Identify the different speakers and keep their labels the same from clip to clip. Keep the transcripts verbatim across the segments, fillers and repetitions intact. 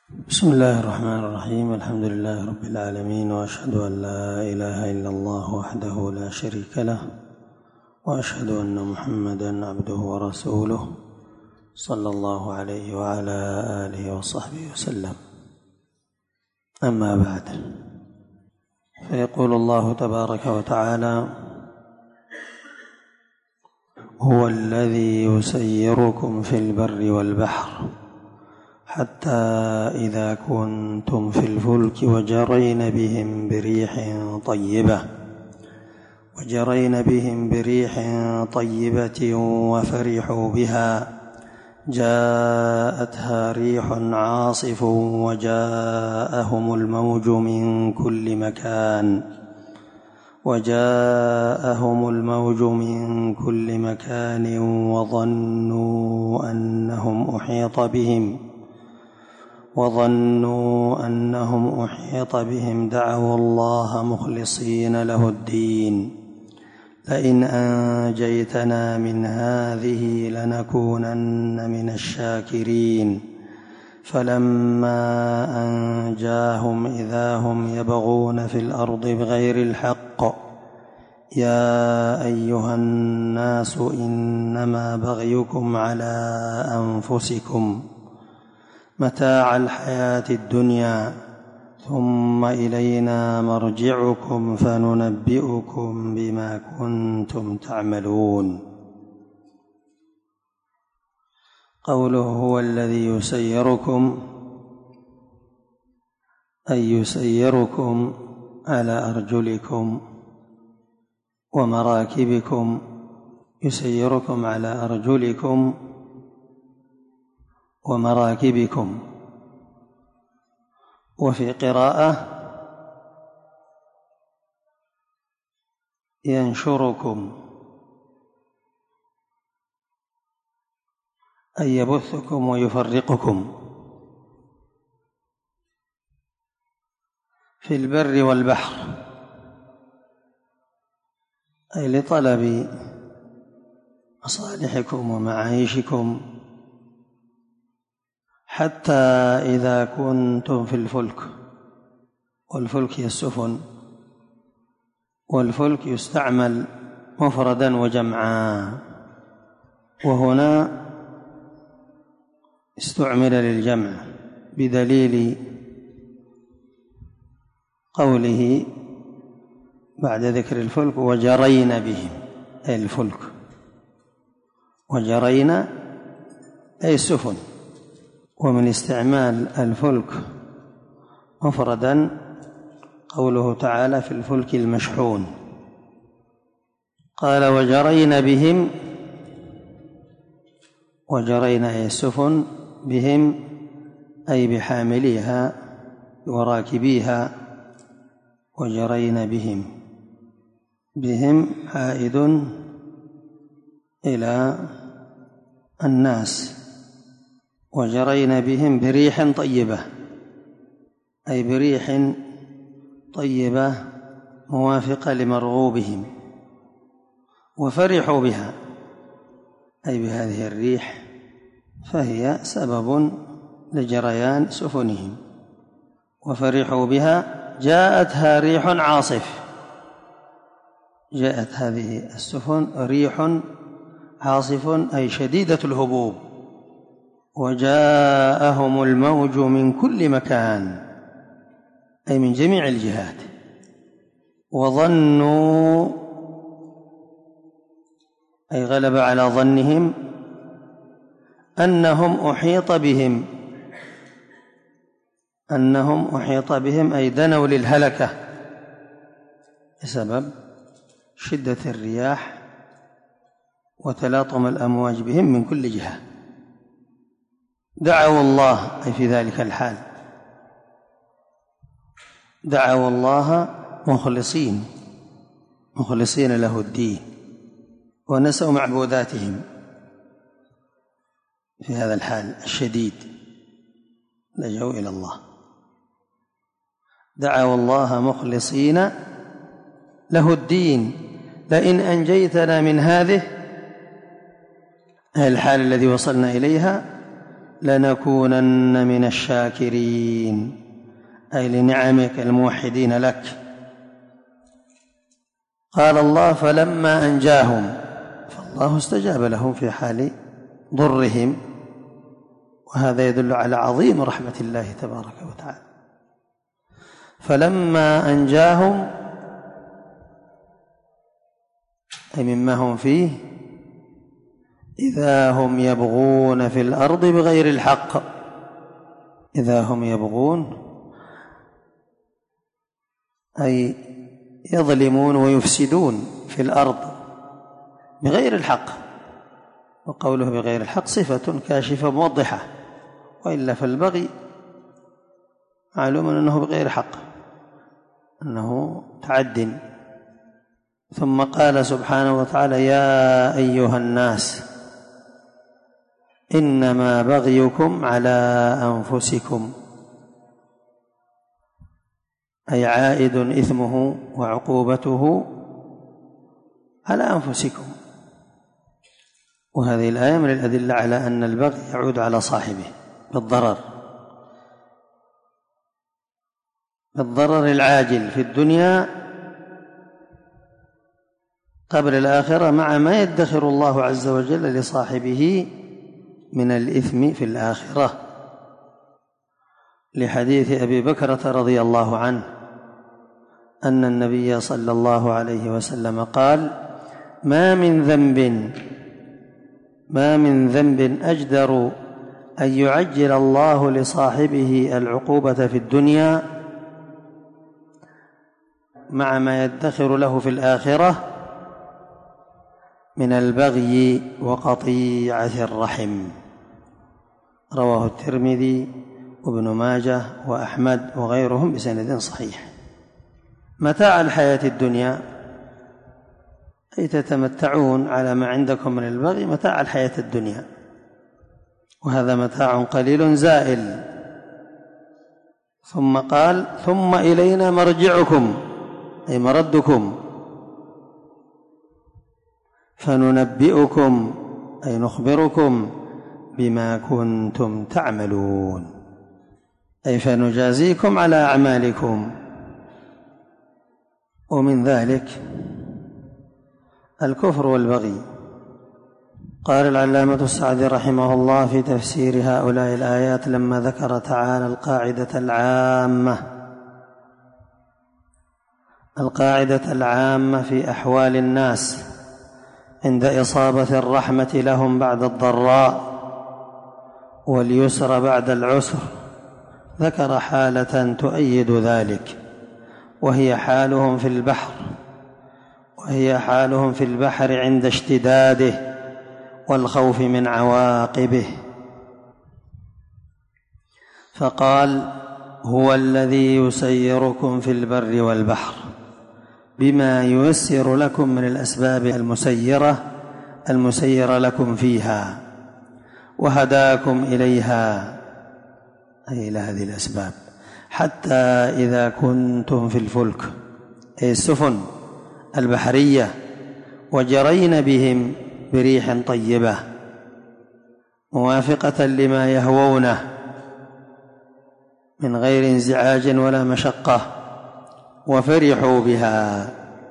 Speaker 1: بسم الله الرحمن الرحيم. الحمد لله رب العالمين، وأشهد أن لا إله إلا الله وحده لا شريك له، وأشهد أن محمدًا عبده ورسوله صلى الله عليه وعلى آله وصحبه وسلم. أما بعد، فيقول الله تبارك وتعالى: هو الذي يسيركم في البر والبحر حتى إذا كنتم في الفلك وجرين بهم بريح طيبة وجرين بهم بريح طيبة وفرحوا بها جاءتها ريح عاصف وجاءهم الموج من كل مكان وجاءهم الموج من كل مكان وظنوا أنهم أحيط بهم وظنوا أنهم أحيط بهم دعوا الله مخلصين له الدين لئن أنجيتنا من هذه لنكونن من الشاكرين فلما أنجاهم إذا هم يبغون في الأرض بغير الحق يا أيها الناس إنما بغيكم على أنفسكم متاع الحياة الدنيا ثم إلينا مرجعكم فننبئكم بما كنتم تعملون. قوله هو الذي يسيركم أي يسيركم على أرجلكم ومراكبكم، يسيركم على أرجلكم ومراكبكم. وفي قراءة ينشركم أي يبثكم ويفرقكم في البر والبحر، أي لطلب مصالحكم ومعايشكم، حتى إذا كنتم في الفلك. والفلك هي السفن، والفلك يستعمل مفردا وجمعا، وهنا استعمل للجمع بدليل قوله بعد ذكر الفلك وجرين بهم، أي الفلك، وجرين أي السفن. ومن استعمال الفلك مفردا قوله تعالى في الفلك المشحون. قال وجرين بهم، وجرين أي السفن، بهم أي بحامليها وراكبيها. وجرين بهم، بهم عائد إلى الناس. وجرين بهم بريح طيبة، أي بريح طيبة موافقة لمرغوبهم، وفرحوا بها أي بهذه الريح، فهي سبب لجريان سفنهم. وفرحوا بها جاءتها ريح عاصف، جاءت هذه السفن ريح عاصف أي شديدة الهبوب. وجاءهم الموج من كل مكان أي من جميع الجهات. وظنوا أي غلب على ظنهم أنهم أحيط بهم، أنهم أحيط بهم أي دنوا للهلكة بسبب شدة الرياح وتلاطم الأمواج بهم من كل جهة. دعوا الله أي في ذلك الحال، دعوا الله مخلصين مخلصين له الدين، ونسوا معبوداتهم في هذا الحال الشديد، لجوا إلى الله. دعوا الله مخلصين له الدين لئن أنجيتنا من هذه الحال الذي وصلنا إليها لنكونن من الشاكرين، أي لنعمك الموحدين لك. قال الله فلما أنجاهم، فالله استجاب لهم في حال ضرهم، وهذا يدل على عظيم رحمة الله تبارك وتعالى. فلما أنجاهم أي مما هم فيه إذا هم يبغون في الأرض بغير الحق، إذا هم يبغون أي يظلمون ويفسدون في الأرض بغير الحق، وقوله بغير الحق صفة كاشفة موضحة، وإلا فالبغي معلوم أنه بغير حق، أنه تعد. ثم قال سبحانه وتعالى يا أيها الناس إنما بغيكم على أنفسكم، أي عائد إثمه وعقوبته على أنفسكم. وهذه الآية من الأدلة على أن البغي يعود على صاحبه بالضرر، بالضرر العاجل في الدنيا قبل الآخرة، مع ما يدخر الله عز وجل لصاحبه من الإثم في الآخرة، لحديث أبي بكرة رضي الله عنه أن النبي صلى الله عليه وسلم قال ما من ذنب ما من ذنب أجدر أن يعجل الله لصاحبه العقوبة في الدنيا مع ما يدخر له في الآخرة من البغي وقطيعة الرحم. رواه الترمذي وابن ماجه وأحمد وغيرهم بسند صحيح. متاع الحياة الدنيا أي تتمتعون على ما عندكم من البغي متاع الحياة الدنيا، وهذا متاع قليل زائل. ثم قال ثم إلينا مرجعكم أي مردكم فننبئكم أي نخبركم بما كنتم تعملون، أي فنجازيكم على أعمالكم. ومن ذلك الكفر والبغي. قال العلامة السعدي رحمه الله في تفسير هؤلاء الآيات لما ذكر تعالى القاعدة العامة القاعدة العامة في أحوال الناس عند إصابة الرحمة لهم بعد الضراء واليسر بعد العسر، ذكر حالة تؤيد ذلك، وهي حالهم في البحر وهي حالهم في البحر عند اشتداده والخوف من عواقبه. فقال هو الذي يسيركم في البر والبحر بما ييسر لكم من الأسباب المسيرة المسيرة لكم فيها، وهداكم إليها أي إلى هذه الأسباب، حتى إذا كنتم في الفلك أي السفن البحرية وجرين بهم بريح طيبة موافقة لما يهوونه من غير انزعاج ولا مشقة، وفرحوا بها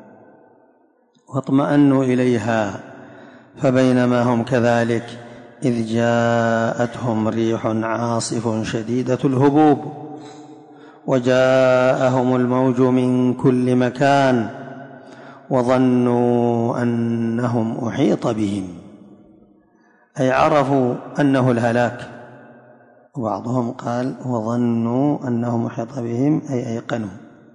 Speaker 1: واطمأنوا إليها، فبينما هم كذلك إذ جاءتهم ريح عاصف شديدة الهبوب وجاءهم الموج من كل مكان وظنوا أنهم أحيط بهم أي عرفوا أنه الهلاك. وبعضهم قال وظنوا أنهم أحيط بهم أي أيقنوا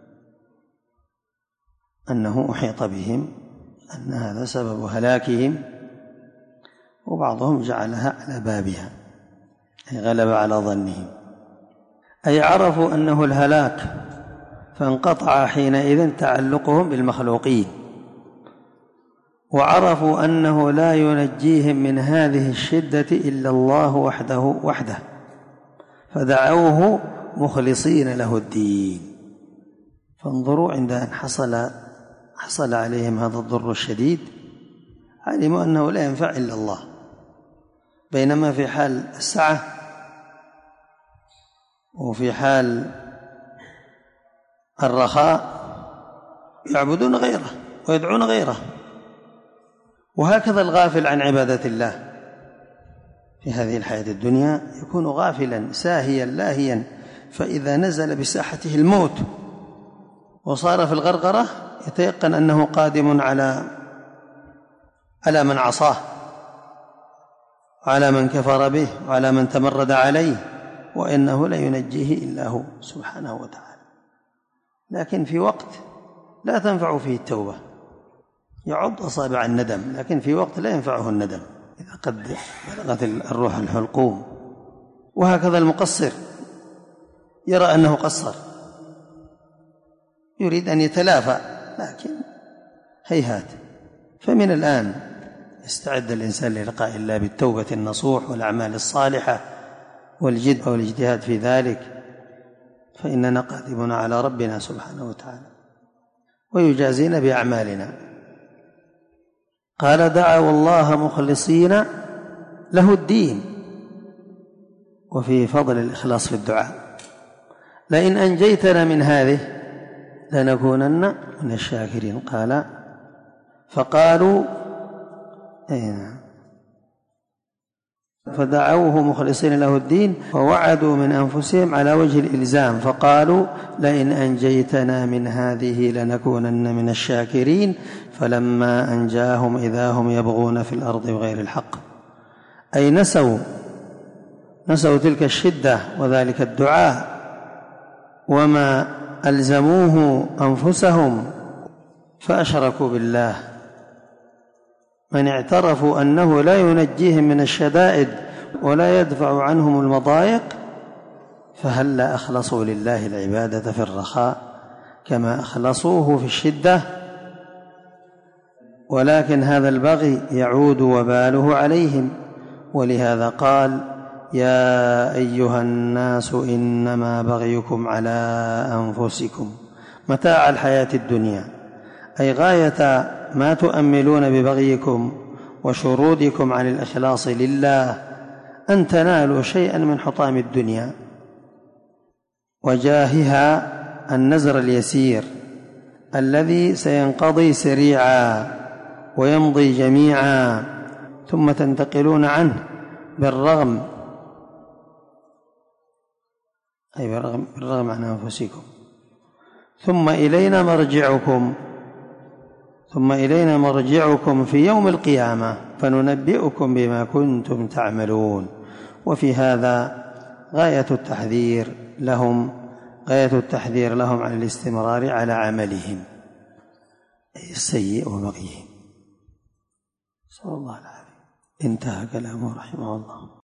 Speaker 1: أنه أحيط بهم، أن هذا سبب هلاكهم. وبعضهم جعلها على بابها أي غلب على ظنهم، أي عرفوا أنه الهلاك، فانقطع حينئذ تعلقهم بالمخلوقين، وعرفوا أنه لا ينجيهم من هذه الشدة إلا الله وحده وحده، فدعوه مخلصين له الدين. فانظروا عند أن حصل حصل عليهم هذا الضر الشديد علموا أنه لا ينفع إلا الله، بينما في حال السعة وفي حال الرخاء يعبدون غيره ويدعون غيره. وهكذا الغافل عن عبادة الله في هذه الحياة الدنيا يكون غافلا ساهيا لاهيا، فإذا نزل بساحته الموت وصار في الغرغرة يتيقن أنه قادم على على من عصاه وعلى من كفر به وعلى من تمرد عليه، وإنه لا ينجيه إلا هو سبحانه وتعالى. لكن في وقت لا تنفع فيه التوبة يعض أصابع الندم، لكن في وقت لا ينفعه الندم إذا قد بلغت الروح الحلقوم. وهكذا المقصر يرى أنه قصر يريد أن يتلافى، لكن هيهات. فمن الآن يستعد الإنسان للقاء الله بالتوبة النصوح والأعمال الصالحة والجد والاجتهاد في ذلك، فإننا قادمون على ربنا سبحانه وتعالى ويجازينا بأعمالنا. قال دعوا الله مخلصين له الدين. وفي فضل الإخلاص في الدعاء: لئن أنجيتنا من هذه لنكونن من الشاكرين. قال فقالوا فدعوه مخلصين له الدين ووعدوا من أنفسهم على وجه الإلزام، فقالوا لئن أنجيتنا من هذه لنكونن من الشاكرين. فلما أنجاهم إذا هم يبغون في الأرض بغير الحق، أي نسوا نسوا تلك الشدة وذلك الدعاء وما ألزموه أنفسهم فأشركوا بالله. من اعترفوا أنه لا ينجيهم من الشدائد ولا يدفع عنهم المضايق فهلا أخلصوا لله العبادة في الرخاء كما أخلصوه في الشدة، ولكن هذا البغي يعود وباله عليهم. ولهذا قال يا أيها الناس إنما بغيكم على أنفسكم متاع الحياة الدنيا، أي غاية ما تؤملون ببغيكم وشرودكم عن الإخلاص لله أن تنالوا شيئا من حطام الدنيا وجاهها النزر اليسير الذي سينقضي سريعا ويمضي جميعا، ثم تنتقلون عنه بالرغم أي بالرغم, بالرغم عن أنفسكم. ثم إلينا مرجعكم ثم إلينا مرجعكم في يوم القيامة فننبئكم بما كنتم تعملون. وفي هذا غاية التحذير لهم غاية التحذير لهم عن الاستمرار على عملهم أي السيء وبغيهم. صلى الله عليه وسلم. انتهى كلامه رحمه الله.